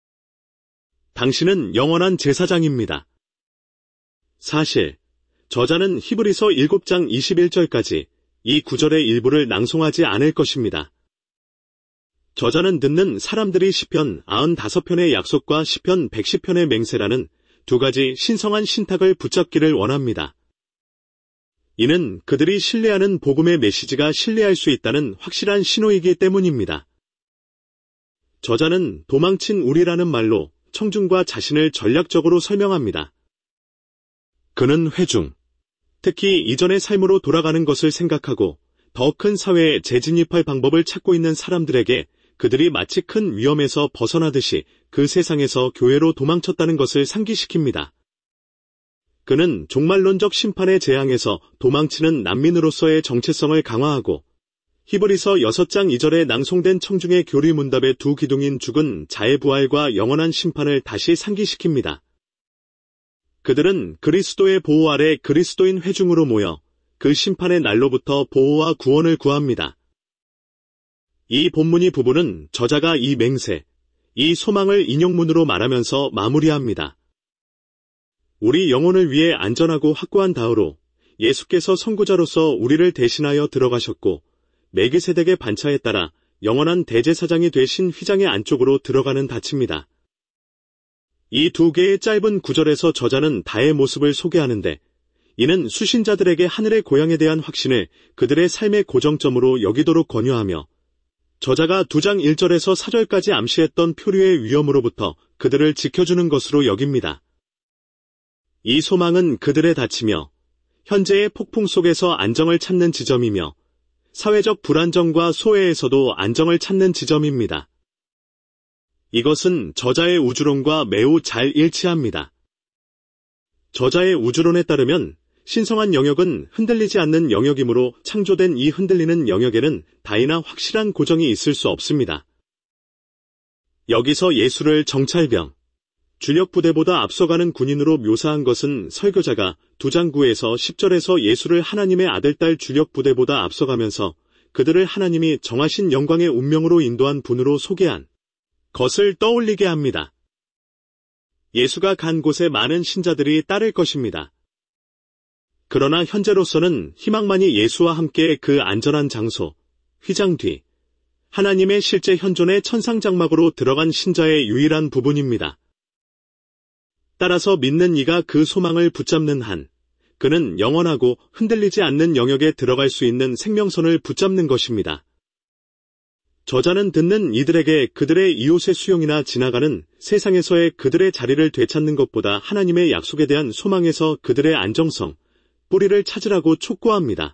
당신은 영원한 제사장입니다. 사실 저자는 히브리서 일곱 장 이십일 절까지 이 구절의 일부를 낭송하지 않을 것입니다. 저자는 듣는 사람들이 시편 구십오 편의 약속과 시편 백십 편의 맹세라는 두 가지 신성한 신탁을 붙잡기를 원합니다. 이는 그들이 신뢰하는 복음의 메시지가 신뢰할 수 있다는 확실한 신호이기 때문입니다. 저자는 도망친 우리라는 말로 청중과 자신을 전략적으로 설명합니다. 그는 회중, 특히 이전의 삶으로 돌아가는 것을 생각하고 더 큰 사회에 재진입할 방법을 찾고 있는 사람들에게 그들이 마치 큰 위험에서 벗어나듯이 그 세상에서 교회로 도망쳤다는 것을 상기시킵니다. 그는 종말론적 심판의 재앙에서 도망치는 난민으로서의 정체성을 강화하고 히브리서 육 장 이 절에 낭송된 청중의 교리문답의 두 기둥인 죽은 자의 부활과 영원한 심판을 다시 상기시킵니다. 그들은 그리스도의 보호 아래 그리스도인 회중으로 모여 그 심판의 날로부터 보호와 구원을 구합니다. 이 본문이 부분은 저자가 이 맹세, 이 소망을 인용문으로 말하면서 마무리합니다. 우리 영혼을 위해 안전하고 확고한 다으로 예수께서 선구자로서 우리를 대신하여 들어가셨고 멜기세덱의 반차에 따라 영원한 대제사장이 되신 휘장의 안쪽으로 들어가는 닻입니다. 이 두 개의 짧은 구절에서 저자는 다의 모습을 소개하는데 이는 수신자들에게 하늘의 고향에 대한 확신을 그들의 삶의 고정점으로 여기도록 권유하며 저자가 두 장 일 절에서 사 절까지 암시했던 표류의 위험으로부터 그들을 지켜주는 것으로 여깁니다. 이 소망은 그들의 닻이며 현재의 폭풍 속에서 안정을 찾는 지점이며 사회적 불안정과 소외에서도 안정을 찾는 지점입니다. 이것은 저자의 우주론과 매우 잘 일치합니다. 저자의 우주론에 따르면 신성한 영역은 흔들리지 않는 영역이므로 창조된 이 흔들리는 영역에는 다이나 확실한 고정이 있을 수 없습니다. 여기서 예수를 정찰병, 주력 부대보다 앞서가는 군인으로 묘사한 것은 설교자가 두 장 구에서 십 절에서 예수를 하나님의 아들딸 주력 부대보다 앞서가면서 그들을 하나님이 정하신 영광의 운명으로 인도한 분으로 소개한 것을 떠올리게 합니다. 예수가 간 곳에 많은 신자들이 따를 것입니다. 그러나 현재로서는 희망만이 예수와 함께 그 안전한 장소, 휘장 뒤, 하나님의 실제 현존의 천상장막으로 들어간 신자의 유일한 부분입니다. 따라서 믿는 이가 그 소망을 붙잡는 한, 그는 영원하고 흔들리지 않는 영역에 들어갈 수 있는 생명선을 붙잡는 것입니다. 저자는 듣는 이들에게 그들의 이웃의 수용이나 지나가는 세상에서의 그들의 자리를 되찾는 것보다 하나님의 약속에 대한 소망에서 그들의 안정성, 뿌리를 찾으라고 촉구합니다.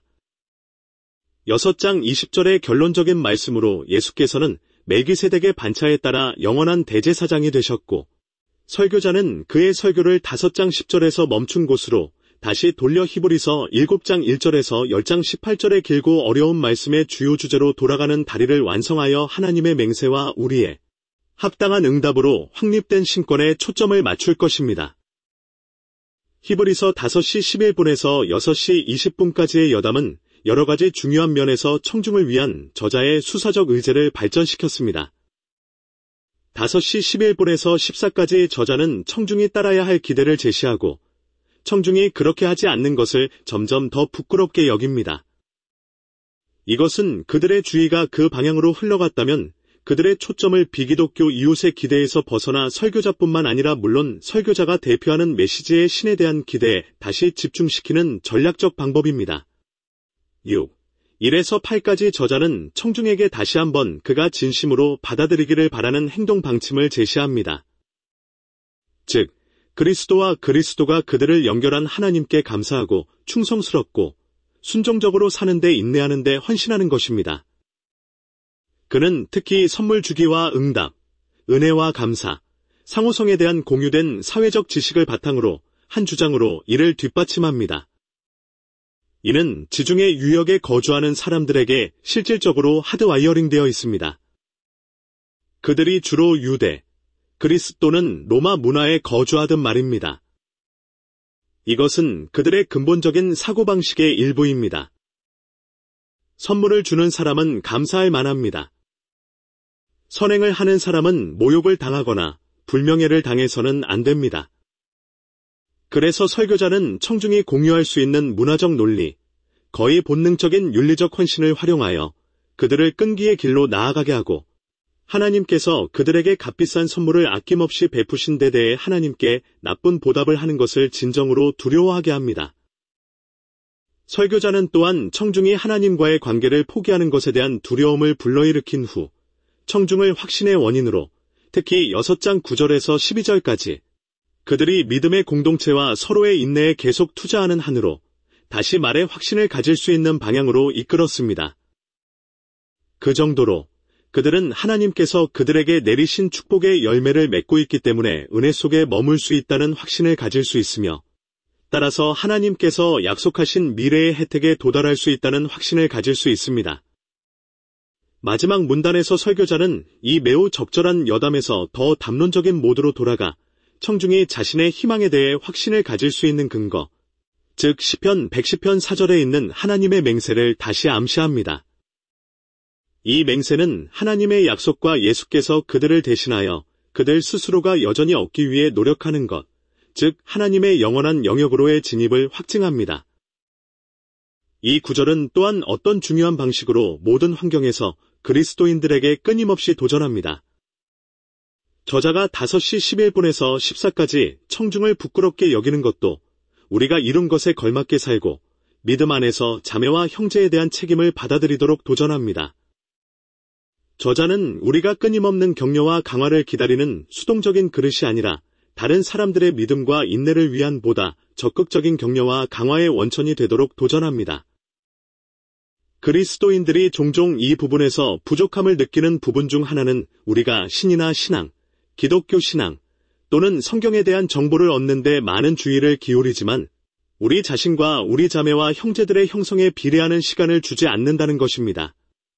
육 장 이십 절의 결론적인 말씀으로 예수께서는 멜기세덱의 반차에 따라 영원한 대제사장이 되셨고 설교자는 그의 설교를 오 장 십 절에서 멈춘 곳으로 다시 돌려 히브리서 일곱 장 일 절에서 십 장 십팔 절의 길고 어려운 말씀의 주요 주제로 돌아가는 다리를 완성하여 하나님의 맹세와 우리의 합당한 응답으로 확립된 신권에 초점을 맞출 것입니다. 히브리서 다섯 시 십일 분에서 여섯 시 이십 분까지의 여담은 여러 가지 중요한 면에서 청중을 위한 저자의 수사적 의제를 발전시켰습니다. 다섯 시 십일 분에서 십사까지 저자는 청중이 따라야 할 기대를 제시하고 청중이 그렇게 하지 않는 것을 점점 더 부끄럽게 여깁니다. 이것은 그들의 주의가 그 방향으로 흘러갔다면 그들의 초점을 비기독교 이웃의 기대에서 벗어나 설교자뿐만 아니라 물론 설교자가 대표하는 메시지의 신에 대한 기대에 다시 집중시키는 전략적 방법입니다. 육. 일에서 팔까지 저자는 청중에게 다시 한번 그가 진심으로 받아들이기를 바라는 행동 방침을 제시합니다. 즉, 그리스도와 그리스도가 그들을 연결한 하나님께 감사하고 충성스럽고 순종적으로 사는 데 인내하는 데 헌신하는 것입니다. 그는 특히 선물 주기와 응답, 은혜와 감사, 상호성에 대한 공유된 사회적 지식을 바탕으로 한 주장으로 이를 뒷받침합니다. 이는 지중해 유역에 거주하는 사람들에게 실질적으로 하드와이어링되어 있습니다. 그들이 주로 유대, 그리스 또는 로마 문화에 거주하던 말입니다. 이것은 그들의 근본적인 사고방식의 일부입니다. 선물을 주는 사람은 감사할 만합니다. 선행을 하는 사람은 모욕을 당하거나 불명예를 당해서는 안 됩니다. 그래서 설교자는 청중이 공유할 수 있는 문화적 논리, 거의 본능적인 윤리적 헌신을 활용하여 그들을 끈기의 길로 나아가게 하고 하나님께서 그들에게 값비싼 선물을 아낌없이 베푸신 데 대해 하나님께 나쁜 보답을 하는 것을 진정으로 두려워하게 합니다. 설교자는 또한 청중이 하나님과의 관계를 포기하는 것에 대한 두려움을 불러일으킨 후 청중을 확신의 원인으로 특히 여섯 장 구 절에서 십이 절까지 그들이 믿음의 공동체와 서로의 인내에 계속 투자하는 한으로 다시 말해 확신을 가질 수 있는 방향으로 이끌었습니다. 그 정도로 그들은 하나님께서 그들에게 내리신 축복의 열매를 맺고 있기 때문에 은혜 속에 머물 수 있다는 확신을 가질 수 있으며 따라서 하나님께서 약속하신 미래의 혜택에 도달할 수 있다는 확신을 가질 수 있습니다. 마지막 문단에서 설교자는 이 매우 적절한 여담에서 더 담론적인 모드로 돌아가 청중이 자신의 희망에 대해 확신을 가질 수 있는 근거, 즉 시편 백십 편 사 절에 있는 하나님의 맹세를 다시 암시합니다. 이 맹세는 하나님의 약속과 예수께서 그들을 대신하여 그들 스스로가 여전히 얻기 위해 노력하는 것, 즉 하나님의 영원한 영역으로의 진입을 확증합니다. 이 구절은 또한 어떤 중요한 방식으로 모든 환경에서 그리스도인들에게 끊임없이 도전합니다. 저자가 다섯 시 십일 분에서 십사까지 청중을 부끄럽게 여기는 것도 우리가 이룬 것에 걸맞게 살고 믿음 안에서 자매와 형제에 대한 책임을 받아들이도록 도전합니다. 저자는 우리가 끊임없는 격려와 강화를 기다리는 수동적인 그릇이 아니라 다른 사람들의 믿음과 인내를 위한 보다 적극적인 격려와 강화의 원천이 되도록 도전합니다. 그리스도인들이 종종 이 부분에서 부족함을 느끼는 부분 중 하나는 우리가 신이나 신앙, 기독교 신앙 또는 성경에 대한 정보를 얻는 데 많은 주의를 기울이지만 우리 자신과 우리 자매와 형제들의 형성에 비례하는 시간을 주지 않는다는 것입니다.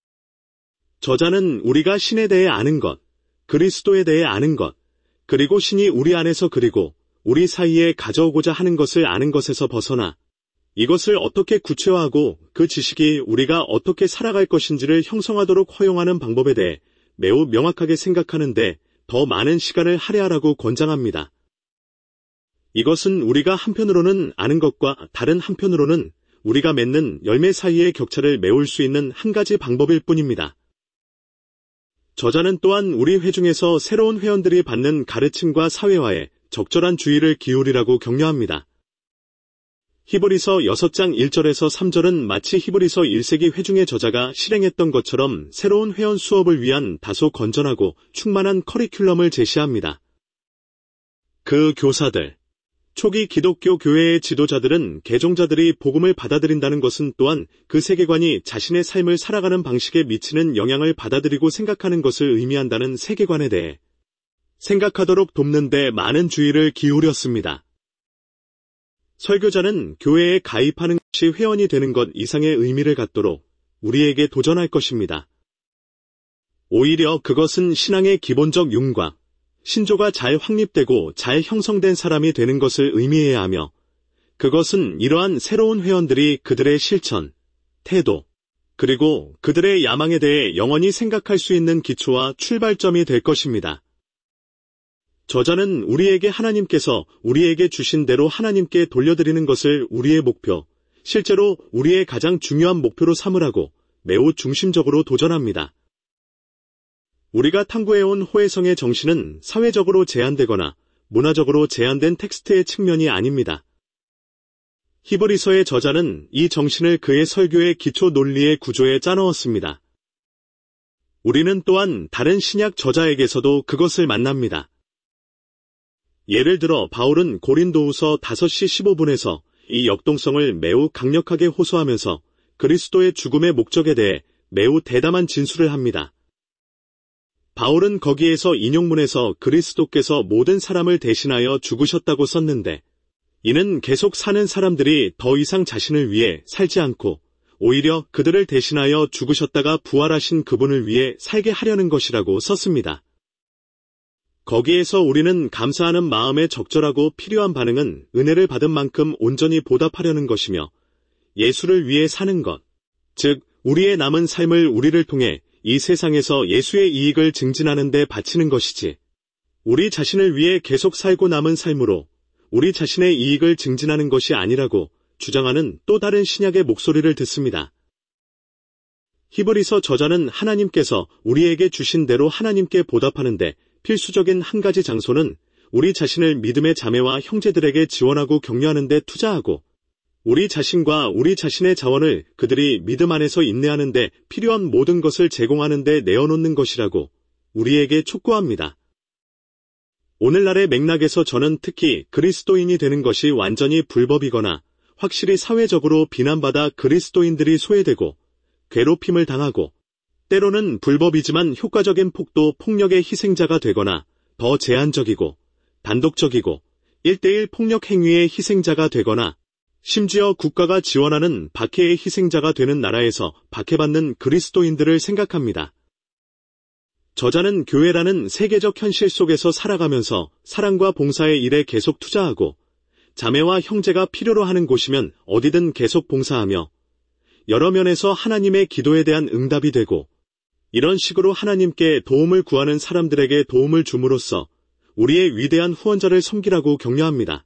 저자는 우리가 신에 대해 아는 것, 그리스도에 대해 아는 것, 그리고 신이 우리 안에서 그리고 우리 사이에 가져오고자 하는 것을 아는 것에서 벗어나 이것을 어떻게 구체화하고 그 지식이 우리가 어떻게 살아갈 것인지를 형성하도록 허용하는 방법에 대해 매우 명확하게 생각하는데 더 많은 시간을 할애하라고 권장합니다. 이것은 우리가 한편으로는 아는 것과 다른 한편으로는 우리가 맺는 열매 사이의 격차를 메울 수 있는 한 가지 방법일 뿐입니다. 저자는 또한 우리 회중에서 새로운 회원들이 받는 가르침과 사회화에 적절한 주의를 기울이라고 격려합니다. 히브리서 여섯 장 일 절에서 삼 절은 마치 히브리서 일 세기 회중의 저자가 실행했던 것처럼 새로운 회원 수업을 위한 다소 건전하고 충만한 커리큘럼을 제시합니다. 그 교사들, 초기 기독교 교회의 지도자들은 개종자들이 복음을 받아들인다는 것은 또한 그 세계관이 자신의 삶을 살아가는 방식에 미치는 영향을 받아들이고 생각하는 것을 의미한다는 세계관에 대해 생각하도록 돕는 데 많은 주의를 기울였습니다. 설교자는 교회에 가입하는 것이 회원이 되는 것 이상의 의미를 갖도록 우리에게 도전할 것입니다. 오히려 그것은 신앙의 기본적 윤곽, 신조가 잘 확립되고 잘 형성된 사람이 되는 것을 의미해야 하며 그것은 이러한 새로운 회원들이 그들의 실천, 태도, 그리고 그들의 야망에 대해 영원히 생각할 수 있는 기초와 출발점이 될 것입니다. 저자는 우리에게 하나님께서 우리에게 주신 대로 하나님께 돌려드리는 것을 우리의 목표, 실제로 우리의 가장 중요한 목표로 삼으라고 매우 중심적으로 도전합니다. 우리가 탐구해온 호혜성의 정신은 사회적으로 제한되거나 문화적으로 제한된 텍스트의 측면이 아닙니다. 히브리서의 저자는 이 정신을 그의 설교의 기초 논리의 구조에 짜넣었습니다. 우리는 또한 다른 신약 저자에게서도 그것을 만납니다. 예를 들어 바울은 고린도후서 다섯 시 십오 분에서 이 역동성을 매우 강력하게 호소하면서 그리스도의 죽음의 목적에 대해 매우 대담한 진술을 합니다. 바울은 거기에서 인용문에서 그리스도께서 모든 사람을 대신하여 죽으셨다고 썼는데 이는 계속 사는 사람들이 더 이상 자신을 위해 살지 않고 오히려 그들을 대신하여 죽으셨다가 부활하신 그분을 위해 살게 하려는 것이라고 썼습니다. 거기에서 우리는 감사하는 마음에 적절하고 필요한 반응은 은혜를 받은 만큼 온전히 보답하려는 것이며 예수를 위해 사는 것, 즉 우리의 남은 삶을 우리를 통해 이 세상에서 예수의 이익을 증진하는 데 바치는 것이지, 우리 자신을 위해 계속 살고 남은 삶으로 우리 자신의 이익을 증진하는 것이 아니라고 주장하는 또 다른 신약의 목소리를 듣습니다. 히브리서 저자는 하나님께서 우리에게 주신 대로 하나님께 보답하는데 필수적인 한 가지 장소는 우리 자신을 믿음의 자매와 형제들에게 지원하고 격려하는 데 투자하고 우리 자신과 우리 자신의 자원을 그들이 믿음 안에서 인내하는 데 필요한 모든 것을 제공하는 데 내어놓는 것이라고 우리에게 촉구합니다. 오늘날의 맥락에서 저는 특히 그리스도인이 되는 것이 완전히 불법이거나 확실히 사회적으로 비난받아 그리스도인들이 소외되고 괴롭힘을 당하고 때로는 불법이지만 효과적인 폭도 폭력의 희생자가 되거나 더 제한적이고 단독적이고 일대일 폭력 행위의 희생자가 되거나 심지어 국가가 지원하는 박해의 희생자가 되는 나라에서 박해받는 그리스도인들을 생각합니다. 저자는 교회라는 세계적 현실 속에서 살아가면서 사랑과 봉사의 일에 계속 투자하고 자매와 형제가 필요로 하는 곳이면 어디든 계속 봉사하며 여러 면에서 하나님의 기도에 대한 응답이 되고 이런 식으로 하나님께 도움을 구하는 사람들에게 도움을 줌으로써 우리의 위대한 후원자를 섬기라고 격려합니다.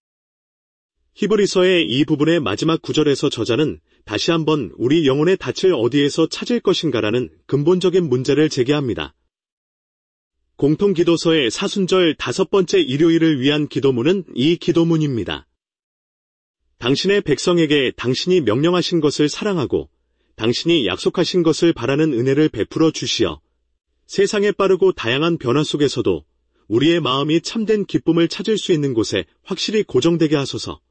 히브리서의 이 부분의 마지막 구절에서 저자는 다시 한번 우리 영혼의 닻을 어디에서 찾을 것인가라는 근본적인 문제를 제기합니다. 공통기도서의 사순절 다섯 번째 일요일을 위한 기도문은 이 기도문입니다. 당신의 백성에게 당신이 명령하신 것을 사랑하고 당신이 약속하신 것을 바라는 은혜를 베풀어 주시어 세상의 빠르고 다양한 변화 속에서도 우리의 마음이 참된 기쁨을 찾을 수 있는 곳에 확실히 고정되게 하소서.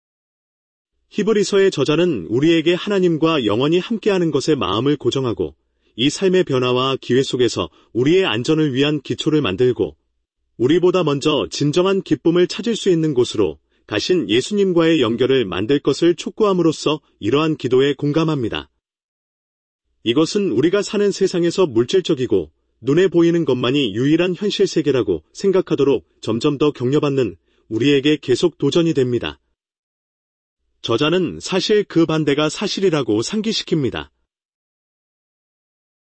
히브리서의 저자는 우리에게 하나님과 영원히 함께하는 것에 마음을 고정하고 이 삶의 변화와 기회 속에서 우리의 안전을 위한 기초를 만들고 우리보다 먼저 진정한 기쁨을 찾을 수 있는 곳으로 가신 예수님과의 연결을 만들 것을 촉구함으로써 이러한 기도에 공감합니다. 이것은 우리가 사는 세상에서 물질적이고 눈에 보이는 것만이 유일한 현실 세계라고 생각하도록 점점 더 격려받는 우리에게 계속 도전이 됩니다. 저자는 사실 그 반대가 사실이라고 상기시킵니다.